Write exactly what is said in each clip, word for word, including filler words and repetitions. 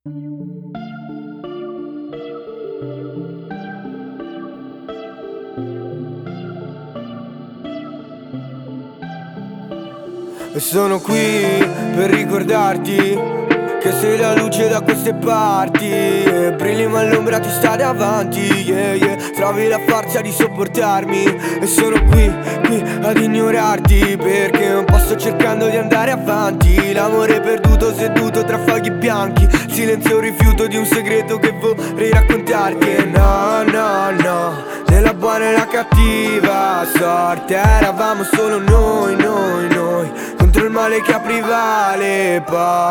E sono qui per ricordarti che sei la luce da queste parti, e brilli ma l'ombra ti sta davanti, yeah, yeah. Trovi la forza di sopportarmi e sono qui, qui ad ignorarti, perché un po' sto cercando di andare avanti. L'amore perduto seduto tra fogli bianchi, il silenzio è un rifiuto di un segreto che vorrei raccontarti. E no, no, no, nella buona e la cattiva sorte eravamo solo noi, noi, noi, contro il male che apriva le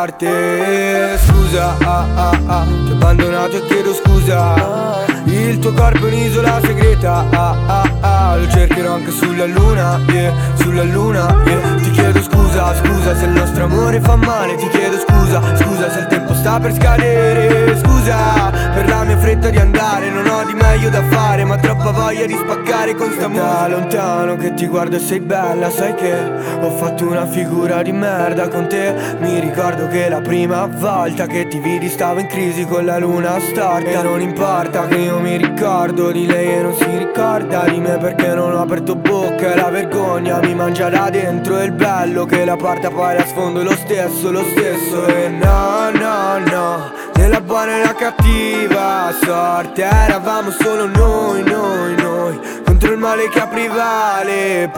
porte. Scusa, ah, ah, ah, ti ho abbandonato e chiedo scusa. Il tuo corpo è un'isola segreta, ah, ah, ah. Lo cercherò anche sulla luna, yeah, sulla luna, yeah. Ti chiedo scusa, scusa se il nostro amore fa male. Ti chiedo scusa, scusa se il tempo sta per scadere. Scusa per la mia fretta di andare, non ho di meglio da fare, ma troppa voglia di spaccare con sta musica. Da lontano che ti guardo e sei bella, sai che ho fatto una figura di merda con te. Mi ricordo che la prima volta che ti vidi stavo in crisi con la luna storta. E non importa che io mi ricordo di lei e non si ricorda di me, perché non ho aperto bocca e la vergogna mi mangia da dentro. E il bello che la porta poi la sfondo lo stesso, lo stesso. E no, no, no, nella buona e la cattiva sorte eravamo solo noi, noi, noi, contro il male che apriva le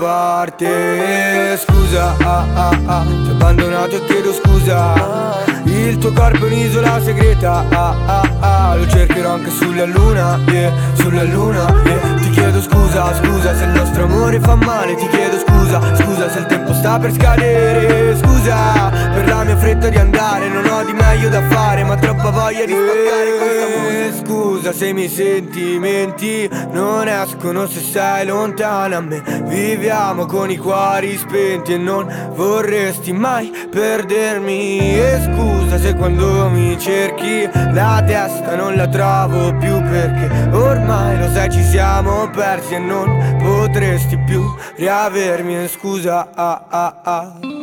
porte. Scusa, ah, ah, ah, ti ho abbandonato e chiedo scusa. Il tuo corpo è un'isola segreta, ah, ah, ah. Lo cercherò anche sulla luna, yeah, sulla luna, yeah. Ti chiedo scusa, scusa se il nostro amore fa male. Ti chiedo scusa, scusa se il tempo sta per scadere. Scusa per la mia fretta di andare, non ho di meglio da fare, ma troppa voglia di spaccare questa musica. Scusa se i miei sentimenti non escono se sei lontana a me. Viviamo con i cuori spenti e non vorresti mai perdermi. E scusa se quando mi cerchi la testa non la trovo più, perché ormai lo sai ci siamo persi e non potresti più riavermi. E scusa, ah, ah, ah.